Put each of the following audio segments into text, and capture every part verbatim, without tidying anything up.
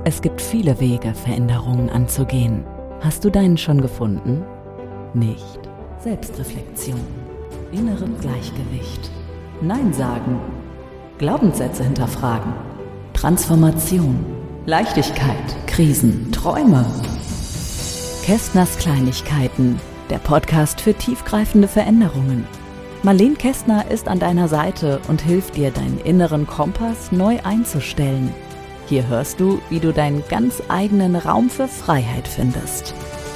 Es gibt viele Wege, Veränderungen anzugehen. Hast du deinen schon gefunden? Nicht. Selbstreflexion, innere Gleichgewicht, Nein sagen, Glaubenssätze hinterfragen, Transformation, Leichtigkeit, Krisen, Träume. Kästners Kleinigkeiten, der Podcast für tiefgreifende Veränderungen. Marlene Kästner ist an deiner Seite und hilft dir, deinen inneren Kompass neu einzustellen. Hier hörst du, wie du deinen ganz eigenen Raum für Freiheit findest.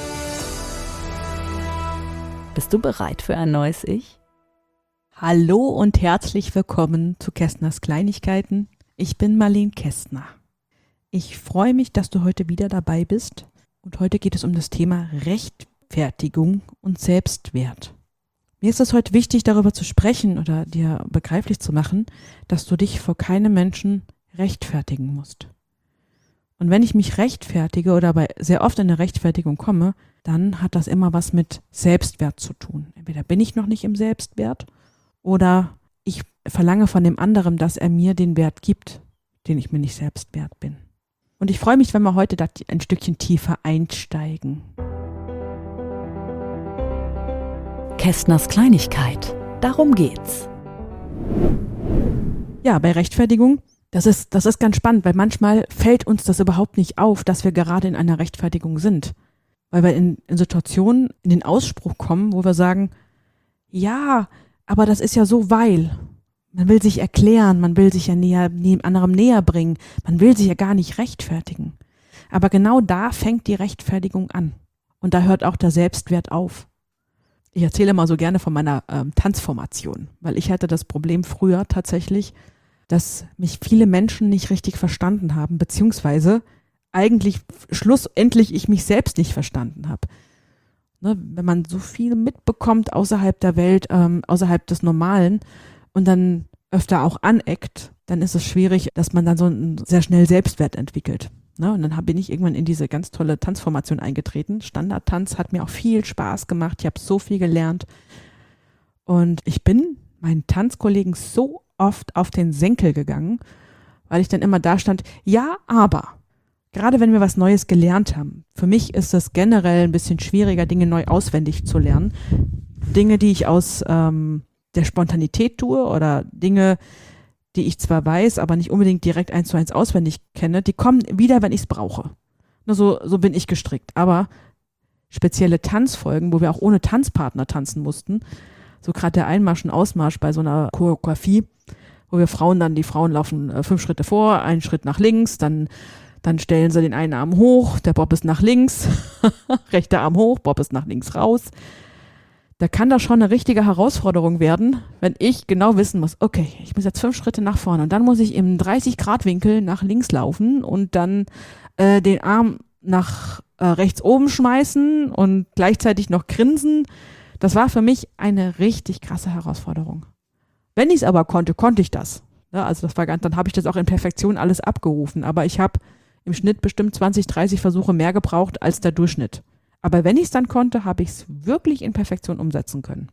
Bist du bereit für ein neues Ich? Hallo und herzlich willkommen zu Kästners Kleinigkeiten. Ich bin Marlene Kästner. Ich freue mich, dass du heute wieder dabei bist. Und heute geht es um das Thema Rechtfertigung und Selbstwert. Mir ist es heute wichtig, darüber zu sprechen oder dir begreiflich zu machen, dass du dich vor keinem Menschen rechtfertigen musst. Und wenn ich mich rechtfertige oder aber sehr oft in eine Rechtfertigung komme, dann hat das immer was mit Selbstwert zu tun. Entweder bin ich noch nicht im Selbstwert oder ich verlange von dem anderen, dass er mir den Wert gibt, den ich mir nicht selbst wert bin. Und ich freue mich, wenn wir heute da ein Stückchen tiefer einsteigen. Kästners Kleinigkeit, darum geht's. Ja, bei Rechtfertigung, das ist, das ist ganz spannend, weil manchmal fällt uns das überhaupt nicht auf, dass wir gerade in einer Rechtfertigung sind. Weil wir in, in Situationen in den Ausspruch kommen, wo wir sagen, ja, aber das ist ja so, weil. Man will sich erklären, man will sich ja näher, neben anderem näher bringen, man will sich ja gar nicht rechtfertigen. Aber genau da fängt die Rechtfertigung an. Und da hört auch der Selbstwert auf. Ich erzähle mal so gerne von meiner ähm, Tanzformation, weil ich hatte das Problem früher tatsächlich, dass mich viele Menschen nicht richtig verstanden haben, beziehungsweise eigentlich schlussendlich ich mich selbst nicht verstanden habe. Ne, wenn man so viel mitbekommt außerhalb der Welt, ähm, außerhalb des Normalen und dann öfter auch aneckt, dann ist es schwierig, dass man dann so einen sehr schnell Selbstwert entwickelt. Ne, und dann hab, bin ich irgendwann in diese ganz tolle Tanzformation eingetreten. Standardtanz hat mir auch viel Spaß gemacht. Ich habe so viel gelernt. Und ich bin meinen Tanzkollegen so oft auf den Senkel gegangen, weil ich dann immer da stand, ja, aber, gerade wenn wir was Neues gelernt haben, für mich ist es generell ein bisschen schwieriger, Dinge neu auswendig zu lernen. Dinge, die ich aus ähm, der Spontanität tue oder Dinge, die ich zwar weiß, aber nicht unbedingt direkt eins zu eins auswendig kenne, die kommen wieder, wenn ich es brauche. Nur so, so bin ich gestrickt. Aber spezielle Tanzfolgen, wo wir auch ohne Tanzpartner tanzen mussten, so gerade der Einmarsch und Ausmarsch bei so einer Choreografie, wo wir Frauen dann, die Frauen laufen äh, fünf Schritte vor, einen Schritt nach links, dann, dann stellen sie den einen Arm hoch, der Bob ist nach links, rechter Arm hoch, Bob ist nach links raus. Da kann das schon eine richtige Herausforderung werden, wenn ich genau wissen muss, okay, ich muss jetzt fünf Schritte nach vorne und dann muss ich im dreißig Grad Winkel nach links laufen und dann äh, den Arm nach äh, rechts oben schmeißen und gleichzeitig noch grinsen. Das war für mich eine richtig krasse Herausforderung. Wenn ich es aber konnte, konnte ich das. Ja, also das war ganz, dann habe ich das auch in Perfektion alles abgerufen. Aber ich habe im Schnitt bestimmt zwanzig, dreißig Versuche mehr gebraucht als der Durchschnitt. Aber wenn ich es dann konnte, habe ich es wirklich in Perfektion umsetzen können.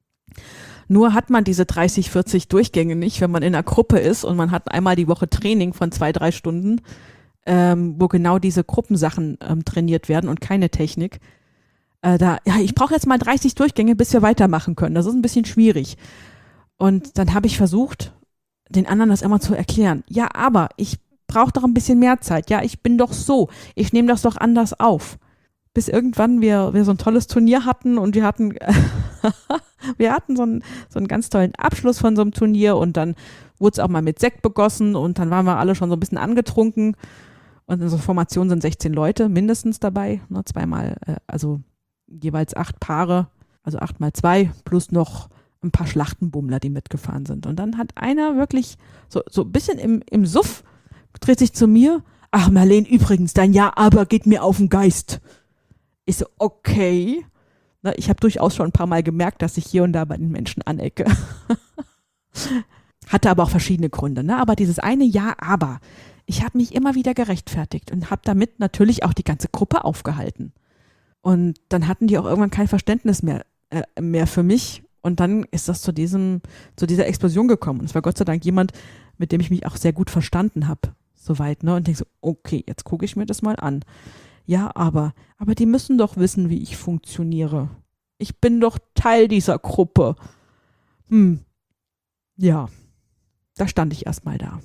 Nur hat man diese dreißig, vierzig Durchgänge nicht, wenn man in einer Gruppe ist und man hat einmal die Woche Training von zwei, drei Stunden, ähm, wo genau diese Gruppensachen ähm, trainiert werden und keine Technik. Äh, da, ja, ich brauche jetzt mal dreißig Durchgänge, bis wir weitermachen können. Das ist ein bisschen schwierig. Und dann habe ich versucht, den anderen das immer zu erklären. Ja, aber ich brauche doch ein bisschen mehr Zeit. Ja, ich bin doch so. Ich nehme das doch anders auf. Bis irgendwann wir, wir so ein tolles Turnier hatten und wir hatten, wir hatten so einen, so einen ganz tollen Abschluss von so einem Turnier und dann wurde es auch mal mit Sekt begossen und dann waren wir alle schon so ein bisschen angetrunken und in so einer Formation sind sechzehn Leute mindestens dabei, ne, zweimal, äh, also jeweils acht Paare, also acht mal zwei plus noch ein paar Schlachtenbummler, die mitgefahren sind. Und dann hat einer wirklich so, so ein bisschen im, im Suff dreht sich zu mir, ach Marlene, übrigens, dein Ja, aber geht mir auf den Geist. Ich so, okay. Na, ich habe durchaus schon ein paar Mal gemerkt, dass ich hier und da bei den Menschen anecke. Hatte aber auch verschiedene Gründe. Ne? Aber dieses eine Ja, aber. Ich habe mich immer wieder gerechtfertigt und habe damit natürlich auch die ganze Gruppe aufgehalten. Und dann hatten die auch irgendwann kein Verständnis mehr, äh, mehr für mich. Und dann ist das zu diesem, zu dieser Explosion gekommen. Und es war Gott sei Dank jemand, mit dem ich mich auch sehr gut verstanden habe. soweit, ne? Und denke so, okay, jetzt gucke ich mir das mal an. Ja, aber, aber die müssen doch wissen, wie ich funktioniere. Ich bin doch Teil dieser Gruppe. Hm, ja, da stand ich erstmal da.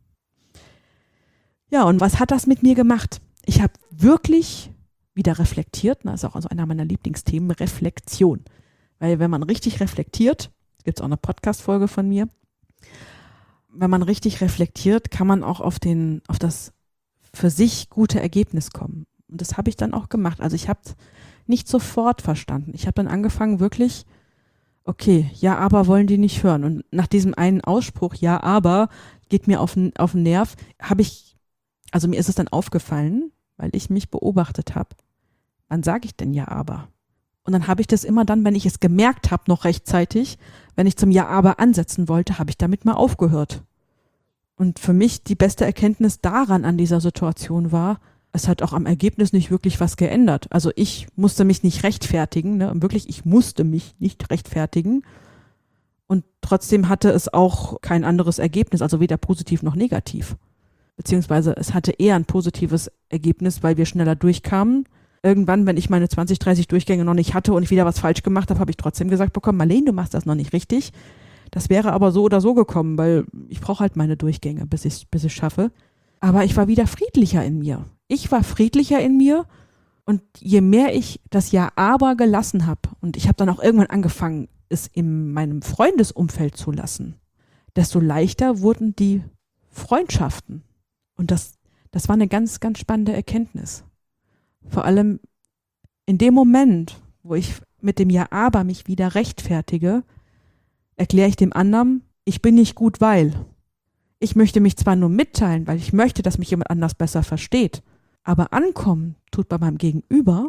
Ja, und was hat das mit mir gemacht? Ich habe wirklich wieder reflektiert, das ist auch also einer meiner Lieblingsthemen, Reflexion. Weil wenn man richtig reflektiert, gibt es auch eine Podcast-Folge von mir, wenn man richtig reflektiert, kann man auch auf, den, auf das für sich gute Ergebnis kommen. Und das habe ich dann auch gemacht. Also ich habe nicht sofort verstanden. Ich habe dann angefangen wirklich, okay, ja, aber wollen die nicht hören. Und nach diesem einen Ausspruch, ja, aber, geht mir auf den, auf den Nerv, habe ich, also mir ist es dann aufgefallen, weil ich mich beobachtet habe, wann sage ich denn ja, aber? Und dann habe ich das immer dann, wenn ich es gemerkt habe, noch rechtzeitig, wenn ich zum Ja, aber ansetzen wollte, habe ich damit mal aufgehört. Und für mich die beste Erkenntnis daran an dieser Situation war, es hat auch am Ergebnis nicht wirklich was geändert. Also ich musste mich nicht rechtfertigen, ne? Wirklich, ich musste mich nicht rechtfertigen. Und trotzdem hatte es auch kein anderes Ergebnis, also weder positiv noch negativ. Beziehungsweise es hatte eher ein positives Ergebnis, weil wir schneller durchkamen. Irgendwann, wenn ich meine zwanzig, dreißig Durchgänge noch nicht hatte und ich wieder was falsch gemacht habe, habe ich trotzdem gesagt bekommen, Marlene, du machst das noch nicht richtig. Das wäre aber so oder so gekommen, weil ich brauche halt meine Durchgänge, bis ich bis ich schaffe. Aber ich war wieder friedlicher in mir. Ich war friedlicher in mir und je mehr ich das Ja, aber gelassen habe und ich habe dann auch irgendwann angefangen, es in meinem Freundesumfeld zu lassen, desto leichter wurden die Freundschaften. Und das, das war eine ganz, ganz spannende Erkenntnis. Vor allem in dem Moment, wo ich mit dem Ja, aber mich wieder rechtfertige, erkläre ich dem anderen, ich bin nicht gut, weil. Ich möchte mich zwar nur mitteilen, weil ich möchte, dass mich jemand anders besser versteht, aber ankommen tut bei meinem Gegenüber,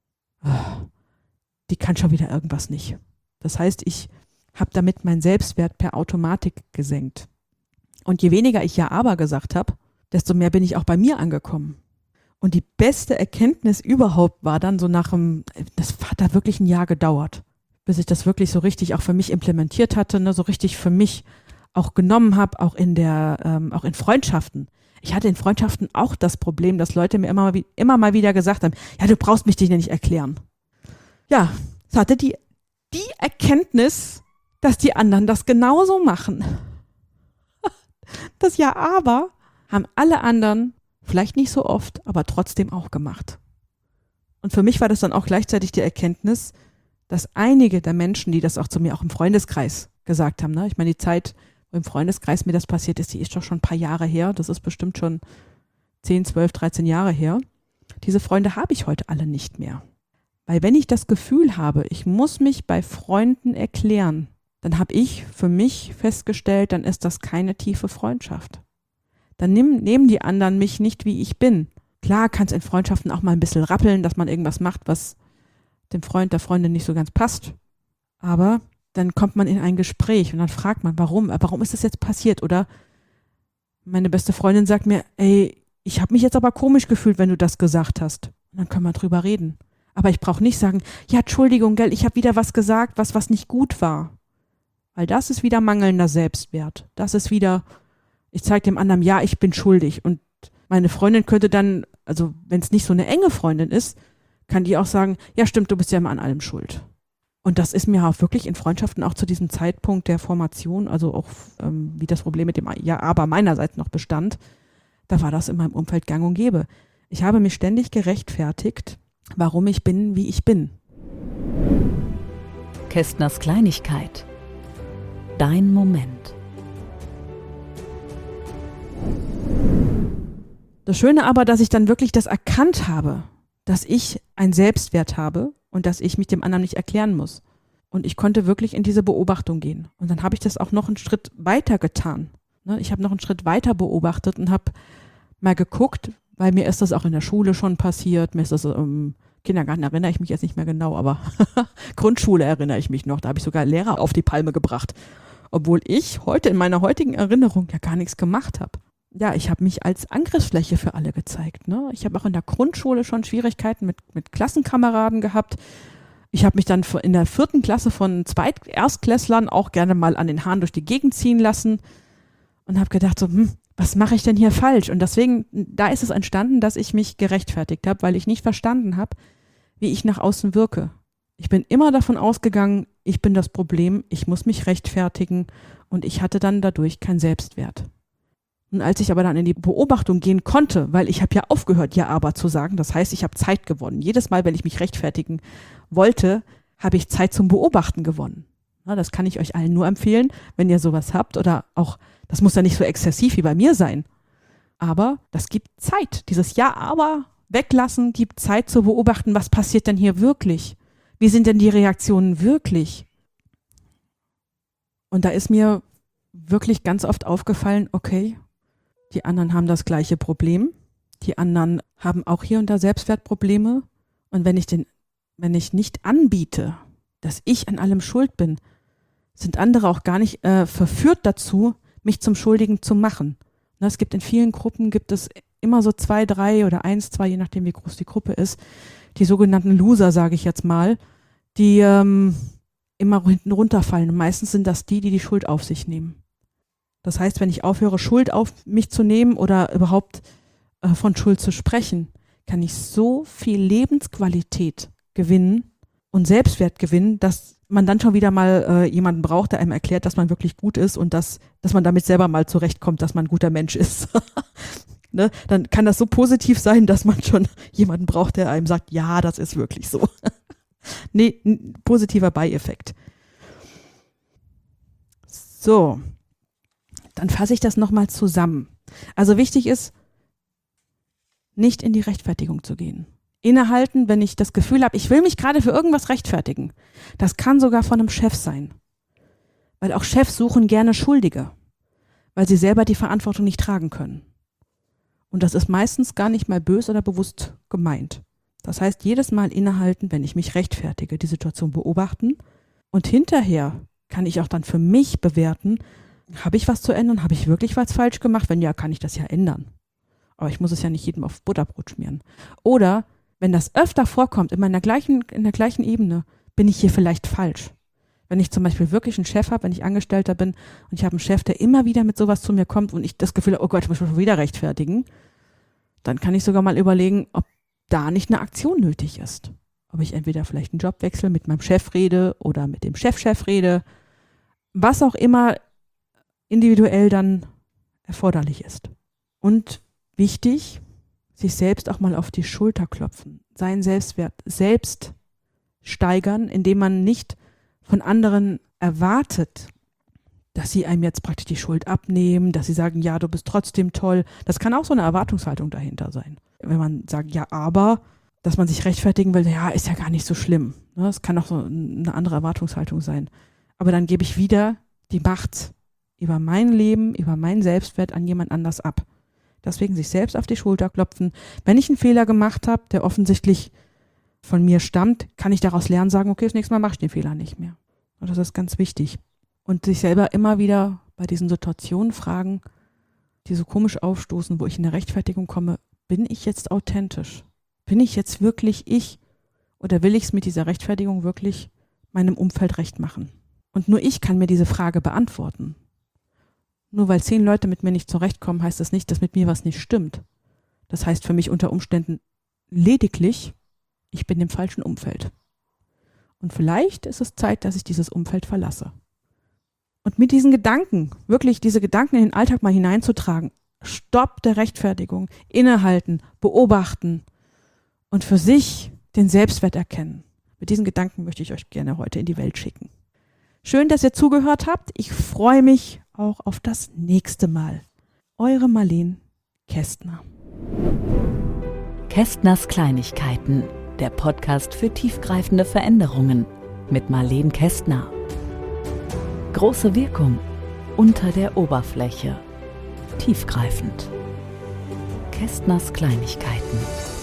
die kann schon wieder irgendwas nicht. Das heißt, ich habe damit meinen Selbstwert per Automatik gesenkt. Und je weniger ich Ja, aber gesagt habe, desto mehr bin ich auch bei mir angekommen. Und die beste Erkenntnis überhaupt war dann so nach einem, das hat da wirklich ein Jahr gedauert, bis ich das wirklich so richtig auch für mich implementiert hatte, ne, so richtig für mich auch genommen habe, auch in der, ähm, auch in Freundschaften. Ich hatte in Freundschaften auch das Problem, dass Leute mir immer, immer mal wieder gesagt haben, ja, du brauchst mich dich nicht erklären. Ja, es hatte die, die Erkenntnis, dass die anderen das genauso machen. Das Ja, aber haben alle anderen vielleicht nicht so oft, aber trotzdem auch gemacht. Und für mich war das dann auch gleichzeitig die Erkenntnis, dass einige der Menschen, die das auch zu mir auch im Freundeskreis gesagt haben, ne? Ich meine, die Zeit, wo im Freundeskreis mir das passiert ist, die ist doch schon ein paar Jahre her. Das ist bestimmt schon zehn, zwölf, dreizehn Jahre her. Diese Freunde habe ich heute alle nicht mehr. Weil wenn ich das Gefühl habe, ich muss mich bei Freunden erklären, dann habe ich für mich festgestellt, dann ist das keine tiefe Freundschaft. Dann nehmen, nehmen die anderen mich nicht, wie ich bin. Klar kann es in Freundschaften auch mal ein bisschen rappeln, dass man irgendwas macht, was dem Freund, der Freundin nicht so ganz passt. Aber dann kommt man in ein Gespräch und dann fragt man, warum? Warum ist das jetzt passiert? Oder meine beste Freundin sagt mir, ey, ich habe mich jetzt aber komisch gefühlt, wenn du das gesagt hast. Und dann können wir drüber reden. Aber ich brauche nicht sagen, ja, Entschuldigung, gell, ich habe wieder was gesagt, was, was nicht gut war. Weil das ist wieder mangelnder Selbstwert. Das ist wieder, ich zeige dem anderen, ja, ich bin schuldig. Und meine Freundin könnte dann, also wenn es nicht so eine enge Freundin ist, kann die auch sagen, ja stimmt, du bist ja immer an allem schuld. Und das ist mir auch wirklich in Freundschaften auch zu diesem Zeitpunkt der Formation, also auch ähm, wie das Problem mit dem Ja, aber meinerseits noch bestand, da war das in meinem Umfeld gang und gäbe. Ich habe mich ständig gerechtfertigt, warum ich bin, wie ich bin. Kästners Kleinigkeit. Dein Moment. Das Schöne aber, dass ich dann wirklich das erkannt habe, dass ich einen Selbstwert habe und dass ich mich dem anderen nicht erklären muss. Und ich konnte wirklich in diese Beobachtung gehen. Und dann habe ich das auch noch einen Schritt weiter getan. Ich habe noch einen Schritt weiter beobachtet und habe mal geguckt, weil mir ist das auch in der Schule schon passiert, mir ist das im Kindergarten, erinnere ich mich jetzt nicht mehr genau, aber Grundschule erinnere ich mich noch, da habe ich sogar Lehrer auf die Palme gebracht. Obwohl ich heute in meiner heutigen Erinnerung ja gar nichts gemacht habe. Ja, ich habe mich als Angriffsfläche für alle gezeigt. Ne? Ich habe auch in der Grundschule schon Schwierigkeiten mit, mit Klassenkameraden gehabt. Ich habe mich dann in der vierten Klasse von Zweit-Erstklässlern auch gerne mal an den Haaren durch die Gegend ziehen lassen und habe gedacht so, hm, was mache ich denn hier falsch? Und deswegen, da ist es entstanden, dass ich mich gerechtfertigt habe, weil ich nicht verstanden habe, wie ich nach außen wirke. Ich bin immer davon ausgegangen, ich bin das Problem, ich muss mich rechtfertigen und ich hatte dann dadurch keinen Selbstwert. Und als ich aber dann in die Beobachtung gehen konnte, weil ich habe ja aufgehört, ja aber zu sagen, das heißt, ich habe Zeit gewonnen. Jedes Mal, wenn ich mich rechtfertigen wollte, habe ich Zeit zum Beobachten gewonnen. Ja, das kann ich euch allen nur empfehlen, wenn ihr sowas habt oder auch, das muss ja nicht so exzessiv wie bei mir sein, aber das gibt Zeit. Dieses Ja aber weglassen gibt Zeit zu beobachten, was passiert denn hier wirklich? Wie sind denn die Reaktionen wirklich? Und da ist mir wirklich ganz oft aufgefallen, okay, die anderen haben das gleiche Problem. Die anderen haben auch hier und da Selbstwertprobleme. Und wenn ich den, wenn ich nicht anbiete, dass ich an allem schuld bin, sind andere auch gar nicht äh, verführt dazu, mich zum Schuldigen zu machen. Na, es gibt in vielen Gruppen, gibt es immer so zwei, drei oder eins, zwei, je nachdem wie groß die Gruppe ist, die sogenannten Loser, sage ich jetzt mal, die ähm, immer hinten runterfallen. Und meistens sind das die, die die Schuld auf sich nehmen. Das heißt, wenn ich aufhöre, Schuld auf mich zu nehmen oder überhaupt äh, von Schuld zu sprechen, kann ich so viel Lebensqualität gewinnen und Selbstwert gewinnen, dass man dann schon wieder mal äh, jemanden braucht, der einem erklärt, dass man wirklich gut ist und dass, dass man damit selber mal zurechtkommt, dass man ein guter Mensch ist. Ne? Dann kann das so positiv sein, dass man schon jemanden braucht, der einem sagt, ja, das ist wirklich so. Nee, ein positiver Beieffekt. So, dann fasse ich das nochmal zusammen. Also wichtig ist, nicht in die Rechtfertigung zu gehen. Innehalten, wenn ich das Gefühl habe, ich will mich gerade für irgendwas rechtfertigen. Das kann sogar von einem Chef sein. Weil auch Chefs suchen gerne Schuldige, weil sie selber die Verantwortung nicht tragen können. Und das ist meistens gar nicht mal böse oder bewusst gemeint. Das heißt, jedes Mal innehalten, wenn ich mich rechtfertige, die Situation beobachten und hinterher kann ich auch dann für mich bewerten, habe ich was zu ändern, habe ich wirklich was falsch gemacht? Wenn ja, kann ich das ja ändern. Aber ich muss es ja nicht jedem auf Butterbrot schmieren. Oder wenn das öfter vorkommt, in meiner gleichen, in der gleichen Ebene, bin ich hier vielleicht falsch. Wenn ich zum Beispiel wirklich einen Chef habe, wenn ich Angestellter bin und ich habe einen Chef, der immer wieder mit sowas zu mir kommt und ich das Gefühl habe, oh Gott, ich muss mich schon wieder rechtfertigen, dann kann ich sogar mal überlegen, ob da nicht eine Aktion nötig ist. Ob ich entweder vielleicht einen Jobwechsel mit meinem Chef rede oder mit dem Chefchef rede, was auch immer individuell dann erforderlich ist. Und wichtig, sich selbst auch mal auf die Schulter klopfen, seinen Selbstwert selbst steigern, indem man nicht von anderen erwartet, dass sie einem jetzt praktisch die Schuld abnehmen, dass sie sagen, ja, du bist trotzdem toll. Das kann auch so eine Erwartungshaltung dahinter sein. Wenn man sagt, ja, aber, dass man sich rechtfertigen will, ja, ist ja gar nicht so schlimm. Das kann auch so eine andere Erwartungshaltung sein. Aber dann gebe ich wieder die Macht über mein Leben, über meinen Selbstwert an jemand anders ab. Deswegen sich selbst auf die Schulter klopfen. Wenn ich einen Fehler gemacht habe, der offensichtlich von mir stammt, kann ich daraus lernen, sagen, okay, das nächste Mal mache ich den Fehler nicht mehr. Und das ist ganz wichtig. Und sich selber immer wieder bei diesen Situationen fragen, die so komisch aufstoßen, wo ich in der Rechtfertigung komme, bin ich jetzt authentisch? Bin ich jetzt wirklich ich? Oder will ich es mit dieser Rechtfertigung wirklich meinem Umfeld recht machen? Und nur ich kann mir diese Frage beantworten. Nur weil zehn Leute mit mir nicht zurechtkommen, heißt das nicht, dass mit mir was nicht stimmt. Das heißt für mich unter Umständen lediglich, ich bin im falschen Umfeld. Und vielleicht ist es Zeit, dass ich dieses Umfeld verlasse. Und mit diesen Gedanken, wirklich diese Gedanken in den Alltag mal hineinzutragen, Stopp der Rechtfertigung, innehalten, beobachten und für sich den Selbstwert erkennen. Mit diesen Gedanken möchte ich euch gerne heute in die Welt schicken. Schön, dass ihr zugehört habt. Ich freue mich auch auf das nächste Mal. Eure Marleen Kästner. Kästners Kleinigkeiten, der Podcast für tiefgreifende Veränderungen mit Marleen Kästner. Große Wirkung unter der Oberfläche. Tiefgreifend. Kästners Kleinigkeiten.